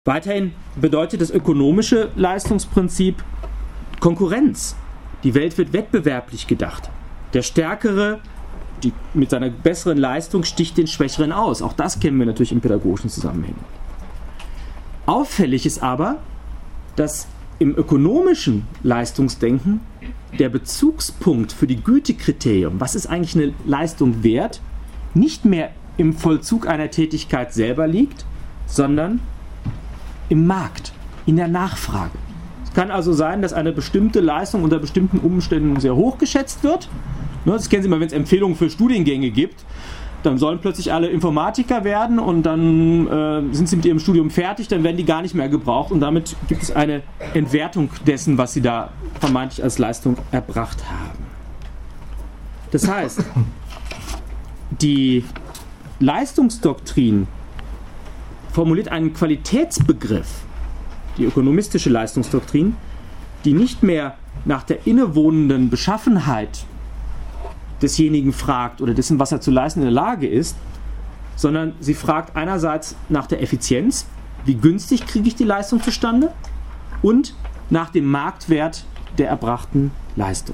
Weiterhin bedeutet das ökonomische Leistungsprinzip Konkurrenz. Die Welt wird wettbewerblich gedacht. Der Stärkere mit seiner besseren Leistung sticht den Schwächeren aus. Auch das kennen wir natürlich in pädagogischen Zusammenhängen. Auffällig ist aber, dass im ökonomischen Leistungsdenken der Bezugspunkt für die Gütekriterium, was ist eigentlich eine Leistung wert, nicht mehr im Vollzug einer Tätigkeit selber liegt, sondern im Markt, in der Nachfrage. Es kann also sein, dass eine bestimmte Leistung unter bestimmten Umständen sehr hoch geschätzt wird. Das kennen Sie mal, wenn es Empfehlungen für Studiengänge gibt, dann sollen plötzlich alle Informatiker werden und dann sind sie mit ihrem Studium fertig, dann werden die gar nicht mehr gebraucht und damit gibt es eine Entwertung dessen, was sie da vermeintlich als Leistung erbracht haben. Das heißt, die Leistungsdoktrin formuliert einen Qualitätsbegriff, die ökonomistische Leistungsdoktrin, die nicht mehr nach der innewohnenden Beschaffenheit desjenigen fragt oder dessen, was er zu leisten in der Lage ist, sondern sie fragt einerseits nach der Effizienz, wie günstig kriege ich die Leistung zustande, und nach dem Marktwert der erbrachten Leistung.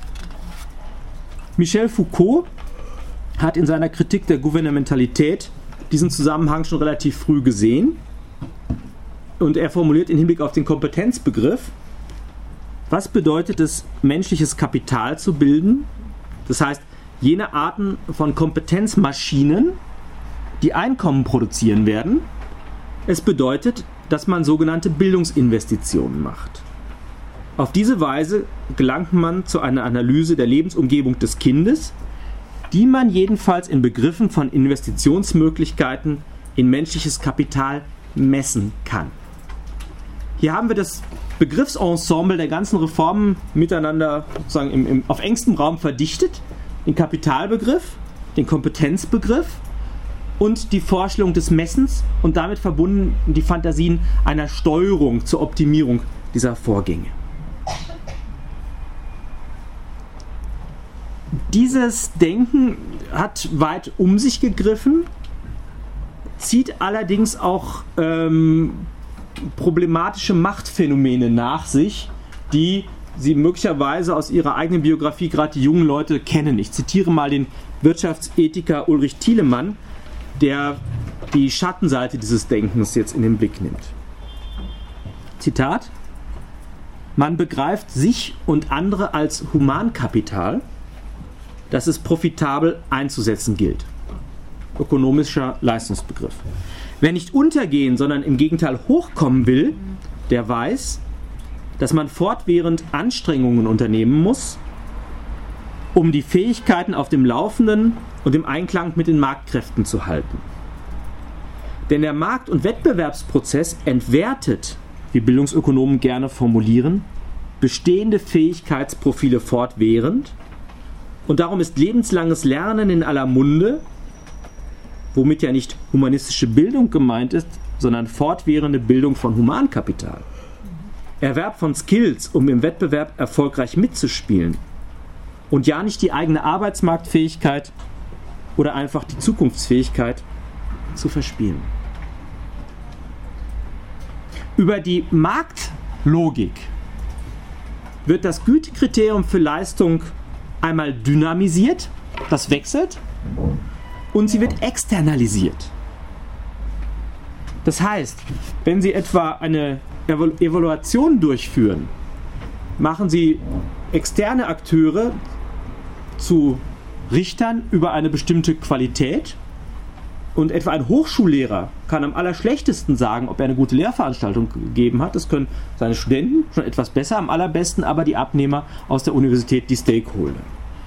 Michel Foucault hat in seiner Kritik der Gouvernementalität diesen Zusammenhang schon relativ früh gesehen und er formuliert im Hinblick auf den Kompetenzbegriff: Was bedeutet es, menschliches Kapital zu bilden? Das heißt, jene Arten von Kompetenzmaschinen, die Einkommen produzieren werden. Es bedeutet, dass man sogenannte Bildungsinvestitionen macht. Auf diese Weise gelangt man zu einer Analyse der Lebensumgebung des Kindes, die man jedenfalls in Begriffen von Investitionsmöglichkeiten in menschliches Kapital messen kann. Hier haben wir das Begriffsensemble der ganzen Reformen miteinander sozusagen auf engstem Raum verdichtet. Den Kapitalbegriff, den Kompetenzbegriff und die Vorstellung des Messens und damit verbunden die Fantasien einer Steuerung zur Optimierung dieser Vorgänge. Dieses Denken hat weit um sich gegriffen, zieht allerdings auch problematische Machtphänomene nach sich, die Sie möglicherweise aus Ihrer eigenen Biografie, gerade die jungen Leute, kennen. Ich zitiere mal den Wirtschaftsethiker Ulrich Thielemann, der die Schattenseite dieses Denkens jetzt in den Blick nimmt. Zitat: Man begreift sich und andere als Humankapital, das es profitabel einzusetzen gilt. Ökonomischer Leistungsbegriff. Wer nicht untergehen, sondern im Gegenteil hochkommen will, der weiß, dass man fortwährend Anstrengungen unternehmen muss, um die Fähigkeiten auf dem Laufenden und im Einklang mit den Marktkräften zu halten. Denn der Markt- und Wettbewerbsprozess entwertet, wie Bildungsökonomen gerne formulieren, bestehende Fähigkeitsprofile fortwährend, und darum ist lebenslanges Lernen in aller Munde, womit ja nicht humanistische Bildung gemeint ist, sondern fortwährende Bildung von Humankapital. Erwerb von Skills, um im Wettbewerb erfolgreich mitzuspielen. Und ja nicht die eigene Arbeitsmarktfähigkeit oder einfach die Zukunftsfähigkeit zu verspielen. Über die Marktlogik wird das Gütekriterium für Leistung einmal dynamisiert, das wechselt, und sie wird externalisiert. Das heißt, wenn Sie etwa eine Evaluation durchführen, machen Sie externe Akteure zu Richtern über eine bestimmte Qualität, und etwa ein Hochschullehrer kann am allerschlechtesten sagen, ob er eine gute Lehrveranstaltung gegeben hat. Das können seine Studenten schon etwas besser, am allerbesten aber die Abnehmer aus der Universität, die Stakeholder.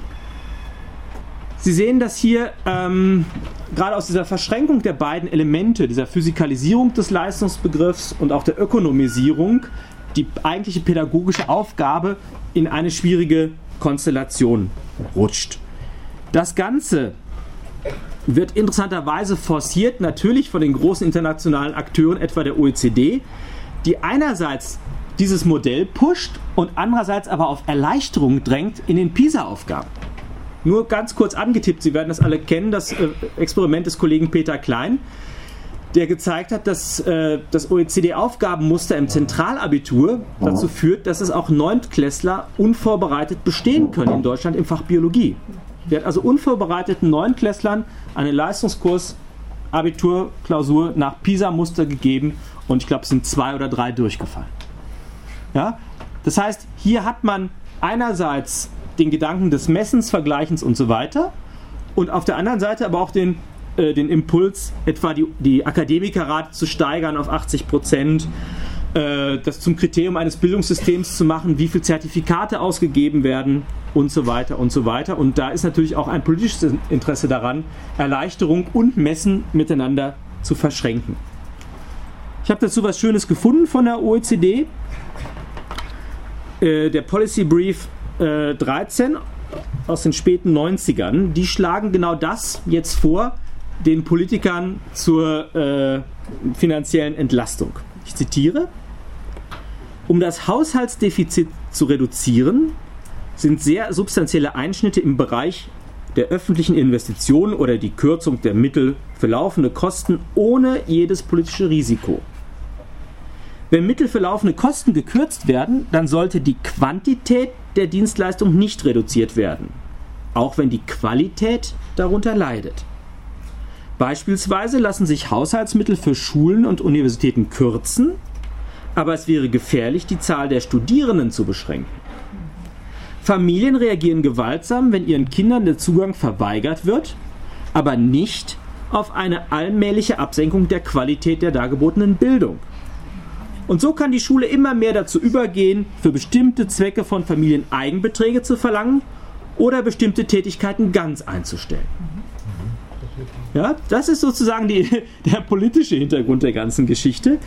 Sie sehen, dass hier gerade aus dieser Verschränkung der beiden Elemente, dieser Physikalisierung des Leistungsbegriffs und auch der Ökonomisierung, die eigentliche pädagogische Aufgabe in eine schwierige Konstellation rutscht. Das Ganze wird interessanterweise forciert, natürlich von den großen internationalen Akteuren, etwa der OECD, die einerseits dieses Modell pusht und andererseits aber auf Erleichterung drängt in den PISA-Aufgaben. Nur ganz kurz angetippt, Sie werden das alle kennen, das Experiment des Kollegen Peter Klein, der gezeigt hat, dass das OECD-Aufgabenmuster im Zentralabitur dazu führt, dass es auch Neuntklässler unvorbereitet bestehen können in Deutschland im Fach Biologie. Der hat also unvorbereiteten Neunklässlern einen Leistungskurs Abiturklausur nach PISA-Muster gegeben und ich glaube, es sind 2 oder 3 durchgefallen. Ja? Das heißt, hier hat man einerseits den Gedanken des Messens, Vergleichens und so weiter und auf der anderen Seite aber auch den Impuls, etwa die Akademikerrate zu steigern auf 80%, das zum Kriterium eines Bildungssystems zu machen, wie viele Zertifikate ausgegeben werden und so weiter und so weiter. Und da ist natürlich auch ein politisches Interesse daran, Erleichterung und Messen miteinander zu verschränken. Ich habe dazu was Schönes gefunden von der OECD. Der Policy Brief 13 aus den späten 90ern, die schlagen genau das jetzt vor, den Politikern zur finanziellen Entlastung. Ich zitiere: Um das Haushaltsdefizit zu reduzieren, sind sehr substanzielle Einschnitte im Bereich der öffentlichen Investitionen oder die Kürzung der Mittel für laufende Kosten ohne jedes politische Risiko. Wenn Mittel für laufende Kosten gekürzt werden, dann sollte die Quantität der Dienstleistung nicht reduziert werden, auch wenn die Qualität darunter leidet. Beispielsweise lassen sich Haushaltsmittel für Schulen und Universitäten kürzen, aber es wäre gefährlich, die Zahl der Studierenden zu beschränken. Familien reagieren gewaltsam, wenn ihren Kindern der Zugang verweigert wird, aber nicht auf eine allmähliche Absenkung der Qualität der dargebotenen Bildung. Und so kann die Schule immer mehr dazu übergehen, für bestimmte Zwecke von Familien Eigenbeträge zu verlangen oder bestimmte Tätigkeiten ganz einzustellen. Ja, das ist sozusagen der politische Hintergrund der ganzen Geschichte.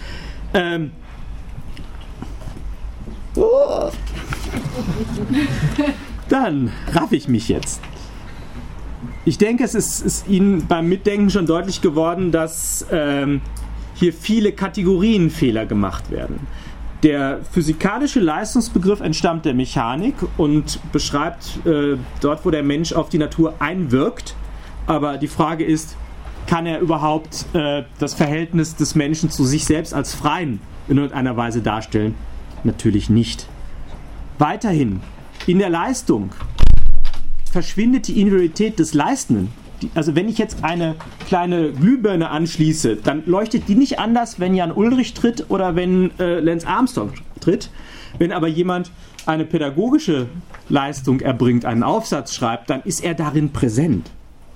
Dann raff ich mich jetzt. Ich denke, es ist Ihnen beim Mitdenken schon deutlich geworden, dass hier viele Kategorienfehler gemacht werden. Der physikalische Leistungsbegriff entstammt der Mechanik und beschreibt dort, wo der Mensch auf die Natur einwirkt. Aber die Frage ist, kann er überhaupt das Verhältnis des Menschen zu sich selbst als Freien in irgendeiner Weise darstellen? Natürlich nicht. Weiterhin, in der Leistung verschwindet die Individualität des Leistenden. Also wenn ich jetzt eine kleine Glühbirne anschließe, dann leuchtet die nicht anders, wenn Jan Ulrich tritt oder wenn Lance Armstrong tritt. Wenn aber jemand eine pädagogische Leistung erbringt, einen Aufsatz schreibt, dann ist er darin präsent.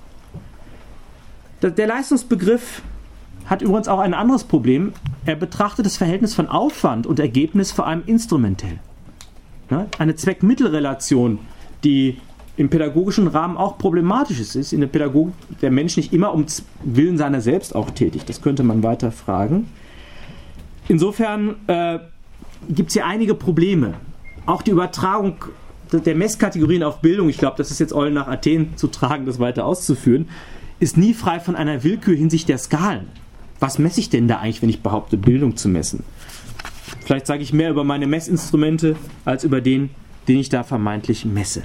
Der Leistungsbegriff hat übrigens auch ein anderes Problem. Er betrachtet das Verhältnis von Aufwand und Ergebnis vor allem instrumentell. Ja, eine Zweck-Mittel-Relation, die im pädagogischen Rahmen auch problematisch ist. In der Pädagogik der Mensch nicht immer um Willen seiner selbst auch tätig. Das könnte man weiter fragen. Insofern gibt es hier einige Probleme. Auch die Übertragung der Messkategorien auf Bildung, ich glaube, das ist jetzt Eulen nach Athen zu tragen, das weiter auszuführen, ist nie frei von einer Willkür hinsichtlich der Skalen. Was messe ich denn da eigentlich, wenn ich behaupte, Bildung zu messen? Vielleicht sage ich mehr über meine Messinstrumente, als über den ich da vermeintlich messe.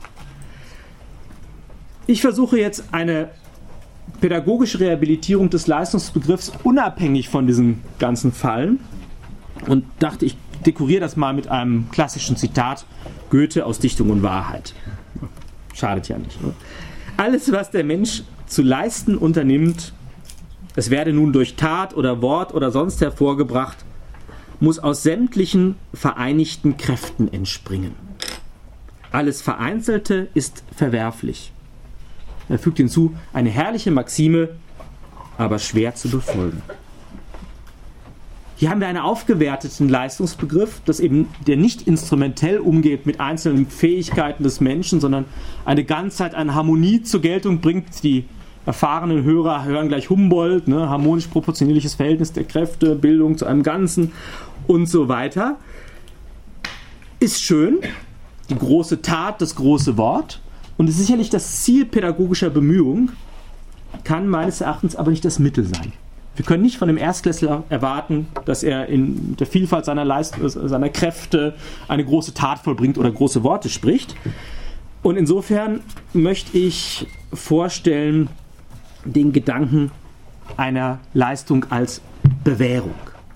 Ich versuche jetzt eine pädagogische Rehabilitierung des Leistungsbegriffs unabhängig von diesen ganzen Fallen und dachte, ich dekoriere das mal mit einem klassischen Zitat Goethe aus Dichtung und Wahrheit. Schadet ja nicht. Ne? Alles, was der Mensch zu leisten unternimmt, es werde nun durch Tat oder Wort oder sonst hervorgebracht, muss aus sämtlichen vereinigten Kräften entspringen. Alles Vereinzelte ist verwerflich. Er fügt hinzu, eine herrliche Maxime, aber schwer zu befolgen. Hier haben wir einen aufgewerteten Leistungsbegriff, der nicht instrumentell umgeht mit einzelnen Fähigkeiten des Menschen, sondern eine Ganzheit, eine Harmonie zur Geltung bringt. Die erfahrenen Hörer hören gleich Humboldt, ne, harmonisch proportionierliches Verhältnis der Kräfte, Bildung zu einem Ganzen und so weiter. Ist schön, die große Tat, das große Wort. Und es ist sicherlich das Ziel pädagogischer Bemühungen, kann meines Erachtens aber nicht das Mittel sein. Wir können nicht von dem Erstklässler erwarten, dass er in der Vielfalt seiner Kräfte eine große Tat vollbringt oder große Worte spricht. Und insofern möchte ich vorstellen den Gedanken einer Leistung als Bewährung.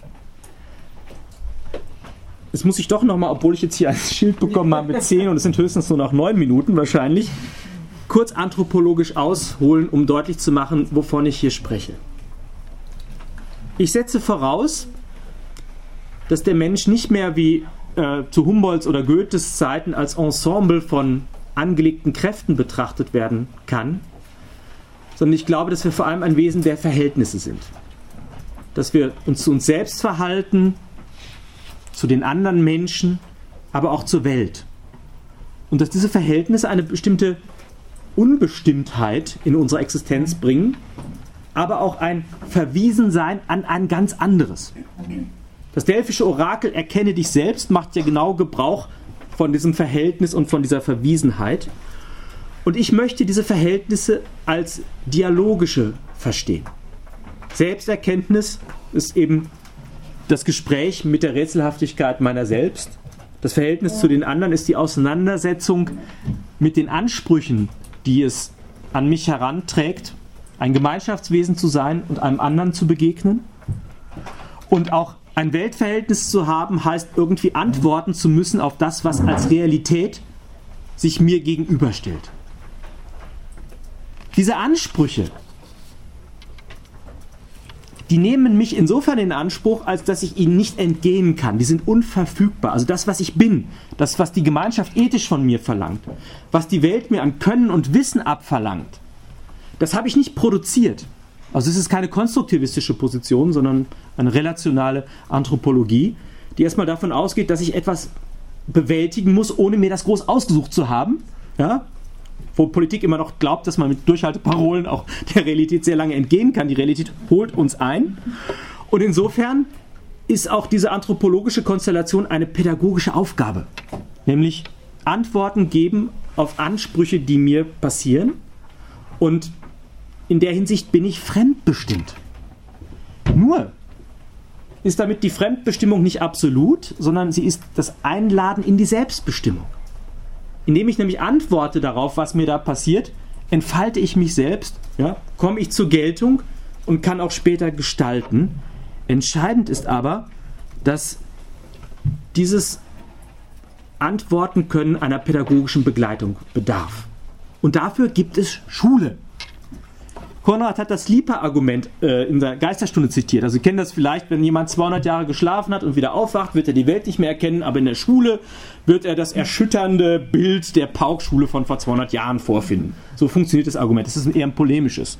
Es muss ich doch nochmal, obwohl ich jetzt hier ein Schild bekommen habe mit 10 und es sind höchstens nur noch 9 Minuten wahrscheinlich, kurz anthropologisch ausholen, um deutlich zu machen, wovon ich hier spreche. Ich setze voraus, dass der Mensch nicht mehr wie zu Humboldts oder Goethes Zeiten als Ensemble von angelegten Kräften betrachtet werden kann, sondern ich glaube, dass wir vor allem ein Wesen der Verhältnisse sind. Dass wir uns zu uns selbst verhalten, zu den anderen Menschen, aber auch zur Welt. Und dass diese Verhältnisse eine bestimmte Unbestimmtheit in unserer Existenz bringen, aber auch ein Verwiesensein an ein ganz anderes. Das delphische Orakel Erkenne dich selbst macht ja genau Gebrauch von diesem Verhältnis und von dieser Verwiesenheit. Und ich möchte diese Verhältnisse als dialogische verstehen. Selbsterkenntnis ist eben das Gespräch mit der Rätselhaftigkeit meiner selbst. Das Verhältnis zu den anderen ist die Auseinandersetzung mit den Ansprüchen, die es an mich heranträgt, ein Gemeinschaftswesen zu sein und einem anderen zu begegnen. Und auch ein Weltverhältnis zu haben, heißt irgendwie antworten zu müssen auf das, was als Realität sich mir gegenüberstellt. Diese Ansprüche, die nehmen mich insofern in Anspruch, als dass ich ihnen nicht entgehen kann. Die sind unverfügbar. Also das, was ich bin, das, was die Gemeinschaft ethisch von mir verlangt, was die Welt mir an Können und Wissen abverlangt, das habe ich nicht produziert. Also es ist keine konstruktivistische Position, sondern eine relationale Anthropologie, die erstmal davon ausgeht, dass ich etwas bewältigen muss, ohne mir das groß ausgesucht zu haben. Ja? Wo Politik immer noch glaubt, dass man mit Durchhalteparolen auch der Realität sehr lange entgehen kann. Die Realität holt uns ein. Und insofern ist auch diese anthropologische Konstellation eine pädagogische Aufgabe. Nämlich Antworten geben auf Ansprüche, die mir passieren. Und in der Hinsicht bin ich fremdbestimmt. Nur ist damit die Fremdbestimmung nicht absolut, sondern sie ist das Einladen in die Selbstbestimmung. Indem ich nämlich antworte darauf, was mir da passiert, entfalte ich mich selbst, ja, komme ich zur Geltung und kann auch später gestalten. Entscheidend ist aber, dass dieses Antworten können einer pädagogischen Begleitung bedarf. Und dafür gibt es Schule. Konrad hat das Sleeper-Argument in der Geisterstunde zitiert. Also Sie kennen das vielleicht, wenn jemand 200 Jahre geschlafen hat und wieder aufwacht, wird er die Welt nicht mehr erkennen, aber in der Schule wird er das erschütternde Bild der Pauk-Schule von vor 200 Jahren vorfinden. So funktioniert das Argument. Das ist eher ein polemisches.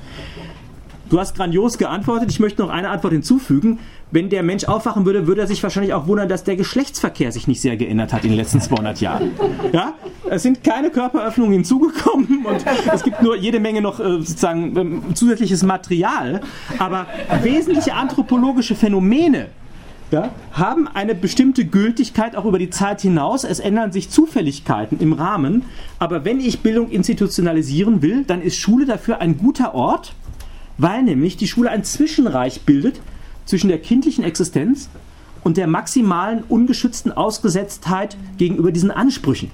Du hast grandios geantwortet. Ich möchte noch eine Antwort hinzufügen. Wenn der Mensch aufwachen würde, würde er sich wahrscheinlich auch wundern, dass der Geschlechtsverkehr sich nicht sehr geändert hat in den letzten 200 Jahren. Ja? Es sind keine Körperöffnungen hinzugekommen und es gibt nur jede Menge noch sozusagen zusätzliches Material. Aber wesentliche anthropologische Phänomene, ja, haben eine bestimmte Gültigkeit auch über die Zeit hinaus. Es ändern sich Zufälligkeiten im Rahmen. Aber wenn ich Bildung institutionalisieren will, dann ist Schule dafür ein guter Ort, weil nämlich die Schule ein Zwischenreich bildet zwischen der kindlichen Existenz und der maximalen ungeschützten Ausgesetztheit gegenüber diesen Ansprüchen.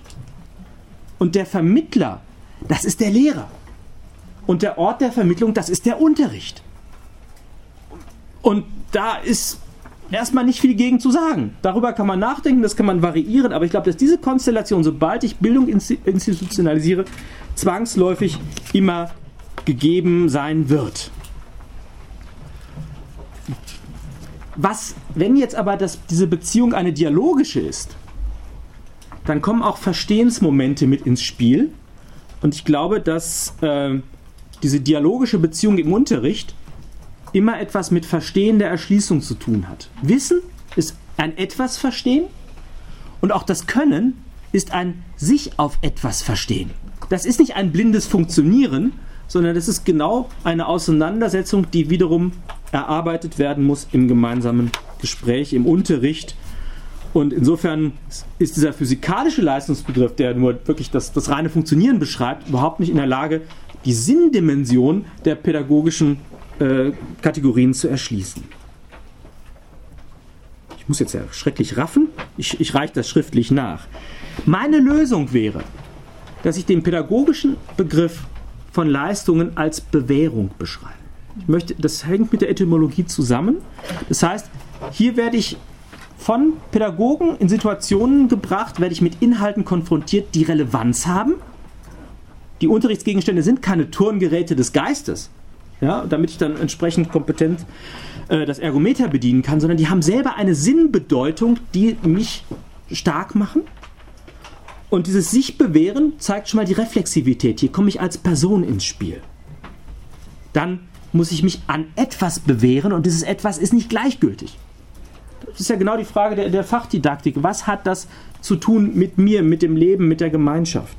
Und der Vermittler, das ist der Lehrer. Und der Ort der Vermittlung, das ist der Unterricht. Und da ist erstmal nicht viel gegen zu sagen. Darüber kann man nachdenken, das kann man variieren, aber ich glaube, dass diese Konstellation, sobald ich Bildung institutionalisiere, zwangsläufig immer gegeben sein wird. Wenn jetzt aber diese Beziehung eine dialogische ist, dann kommen auch Verstehensmomente mit ins Spiel. Und ich glaube, dass diese dialogische Beziehung im Unterricht immer etwas mit Verstehen der Erschließung zu tun hat. Wissen ist ein etwas Verstehen und auch das Können ist ein sich auf etwas Verstehen. Das ist nicht ein blindes Funktionieren, sondern das ist genau eine Auseinandersetzung, die wiederum erarbeitet werden muss im gemeinsamen Gespräch, im Unterricht. Und insofern ist dieser physikalische Leistungsbegriff, der nur wirklich das reine Funktionieren beschreibt, überhaupt nicht in der Lage, die Sinndimension der pädagogischen Kategorien zu erschließen. Ich muss jetzt ja schrecklich raffen, ich reiche das schriftlich nach. Meine Lösung wäre, dass ich den pädagogischen Begriff von Leistungen als Bewährung beschreibe. Das hängt mit der Etymologie zusammen. Das heißt, hier werde ich von Pädagogen in Situationen gebracht, werde ich mit Inhalten konfrontiert, die Relevanz haben. Die Unterrichtsgegenstände sind keine Turngeräte des Geistes, ja, damit ich dann entsprechend kompetent das Ergometer bedienen kann, sondern die haben selber eine Sinnbedeutung, die mich stark machen. Und dieses Sich-Bewähren zeigt schon mal die Reflexivität. Hier komme ich als Person ins Spiel. Dann muss ich mich an etwas bewähren und dieses Etwas ist nicht gleichgültig. Das ist ja genau die Frage der Fachdidaktik. Was hat das zu tun mit mir, mit dem Leben, mit der Gemeinschaft?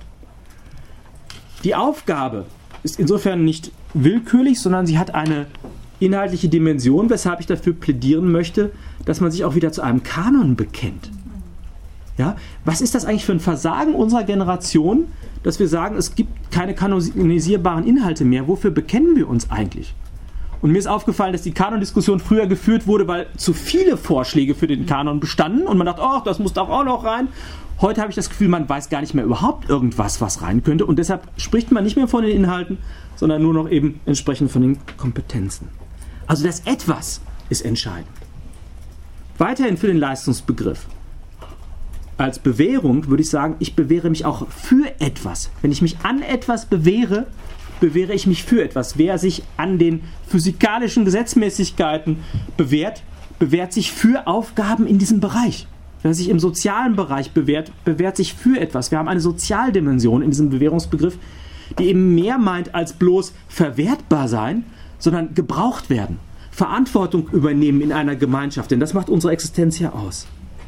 Die Aufgabe ist insofern nicht willkürlich, sondern sie hat eine inhaltliche Dimension, weshalb ich dafür plädieren möchte, dass man sich auch wieder zu einem Kanon bekennt. Ja? Was ist das eigentlich für ein Versagen unserer Generation, dass wir sagen, es gibt keine kanonisierbaren Inhalte mehr? Wofür bekennen wir uns eigentlich? Und mir ist aufgefallen, dass die Kanondiskussion früher geführt wurde, weil zu viele Vorschläge für den Kanon bestanden und man dachte, oh, das muss doch auch noch rein. Heute habe ich das Gefühl, man weiß gar nicht mehr überhaupt irgendwas, was rein könnte und deshalb spricht man nicht mehr von den Inhalten, sondern nur noch eben entsprechend von den Kompetenzen. Also das Etwas ist entscheidend. Weiterhin für den Leistungsbegriff. Als Bewährung würde ich sagen, ich bewähre mich auch für etwas. Wenn ich mich an etwas bewähre, bewähre ich mich für etwas. Wer sich an den physikalischen Gesetzmäßigkeiten bewährt, bewährt sich für Aufgaben in diesem Bereich. Wer sich im sozialen Bereich bewährt, bewährt sich für etwas. Wir haben eine Sozialdimension in diesem Bewährungsbegriff, die eben mehr meint als bloß verwertbar sein, sondern gebraucht werden. Verantwortung übernehmen in einer Gemeinschaft, denn das macht unsere Existenz ja aus.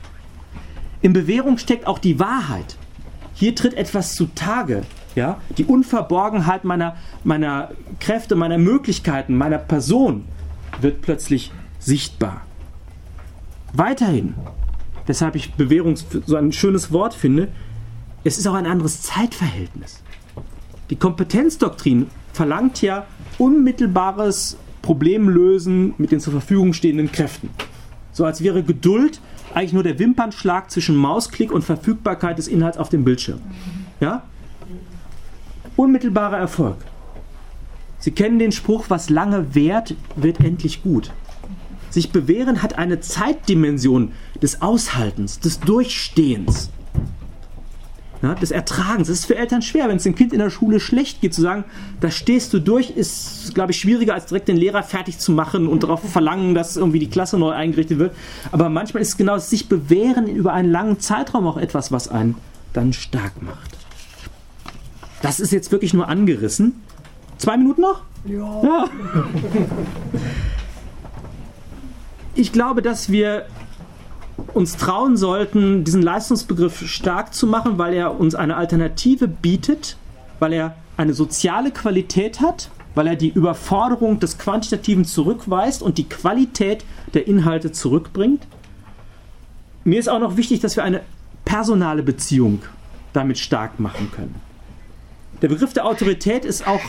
In Bewährung steckt auch die Wahrheit. Hier tritt etwas zutage. Ja? Die Unverborgenheit meiner Kräfte, meiner Möglichkeiten, meiner Person wird plötzlich sichtbar. Weiterhin, weshalb ich Bewährung so ein schönes Wort finde, es ist auch ein anderes Zeitverhältnis. Die Kompetenzdoktrin verlangt ja unmittelbares Problemlösen mit den zur Verfügung stehenden Kräften. So als wäre Geduld eigentlich nur der Wimpernschlag zwischen Mausklick und Verfügbarkeit des Inhalts auf dem Bildschirm. Ja? Unmittelbarer Erfolg. Sie kennen den Spruch, was lange währt, wird endlich gut. Sich bewähren hat eine Zeitdimension des Aushaltens, des Durchstehens, ja, des Ertragens. Es ist für Eltern schwer, wenn es dem Kind in der Schule schlecht geht, zu sagen, da stehst du durch, ist, glaube ich, schwieriger, als direkt den Lehrer fertig zu machen und darauf verlangen, dass irgendwie die Klasse neu eingerichtet wird. Aber manchmal ist es genau das sich bewähren über einen langen Zeitraum auch etwas, was einen dann stark macht. Das ist jetzt wirklich nur angerissen. 2 Minuten noch? Ja. Ich glaube, dass wir uns trauen sollten, diesen Leistungsbegriff stark zu machen, weil er uns eine Alternative bietet, weil er eine soziale Qualität hat, weil er die Überforderung des Quantitativen zurückweist und die Qualität der Inhalte zurückbringt. Mir ist auch noch wichtig, dass wir eine personale Beziehung damit stark machen können. Der Begriff der Autorität ist auch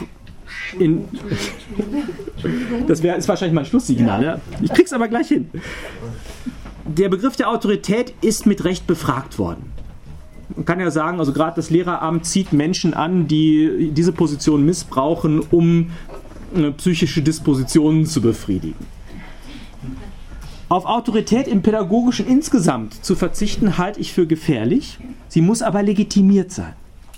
das ist wahrscheinlich mein Schlusssignal. Ja? Ich krieg's aber gleich hin. Der Begriff der Autorität ist mit Recht befragt worden. Man kann ja sagen, also gerade das Lehreramt zieht Menschen an, die diese Position missbrauchen, um psychische Dispositionen zu befriedigen. Auf Autorität im Pädagogischen insgesamt zu verzichten, halte ich für gefährlich. Sie muss aber legitimiert sein.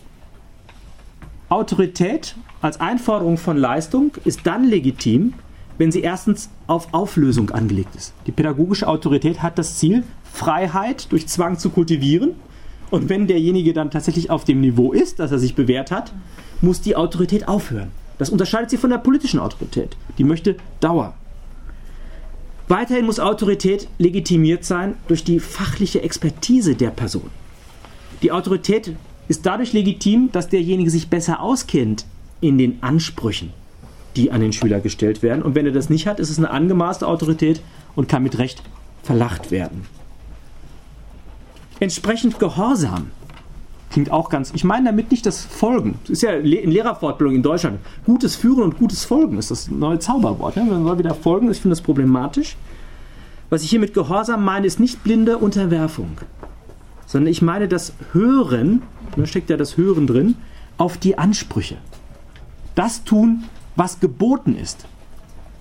Autorität als Einforderung von Leistung ist dann legitim, wenn sie erstens auf Auflösung angelegt ist. Die pädagogische Autorität hat das Ziel, Freiheit durch Zwang zu kultivieren. Und wenn derjenige dann tatsächlich auf dem Niveau ist, dass er sich bewährt hat, muss die Autorität aufhören. Das unterscheidet sie von der politischen Autorität. Die möchte Dauer. Weiterhin muss Autorität legitimiert sein durch die fachliche Expertise der Person. Die Autorität ist dadurch legitim, dass derjenige sich besser auskennt in den Ansprüchen, die an den Schüler gestellt werden. Und wenn er das nicht hat, ist es eine angemaßte Autorität und kann mit Recht verlacht werden. Entsprechend Gehorsam klingt auch ganz... Ich meine damit nicht das Folgen. Das ist ja in Lehrerfortbildung in Deutschland. Gutes Führen und gutes Folgen ist das neue Zauberwort. Ja? Man soll wieder folgen, ich finde das problematisch. Was ich hier mit Gehorsam meine, ist nicht blinde Unterwerfung, sondern ich meine das Hören, da steckt ja das Hören drin, auf die Ansprüche. Das tun, was geboten ist.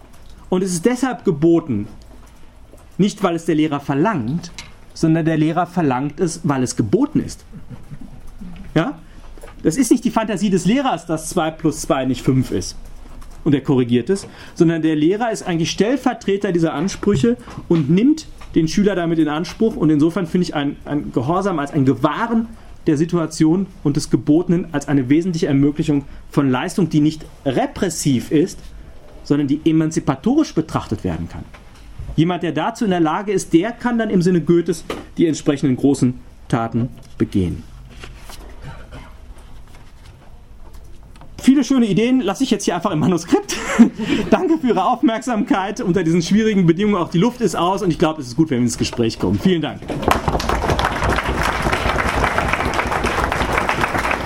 Und es ist deshalb geboten, nicht weil es der Lehrer verlangt, sondern der Lehrer verlangt es, weil es geboten ist. Ja? Das ist nicht die Fantasie des Lehrers, dass 2 plus 2 nicht 5 ist und er korrigiert es, sondern der Lehrer ist eigentlich Stellvertreter dieser Ansprüche und nimmt den Schüler damit in Anspruch, und insofern finde ich ein Gehorsam als ein Gewahren der Situation und des Gebotenen als eine wesentliche Ermöglichung von Leistung, die nicht repressiv ist, sondern die emanzipatorisch betrachtet werden kann. Jemand, der dazu in der Lage ist, der kann dann im Sinne Goethes die entsprechenden großen Taten begehen. Viele schöne Ideen lasse ich jetzt hier einfach im Manuskript. Danke für Ihre Aufmerksamkeit. Unter diesen schwierigen Bedingungen, auch die Luft ist aus, und ich glaube, es ist gut, wenn wir ins Gespräch kommen. Vielen Dank.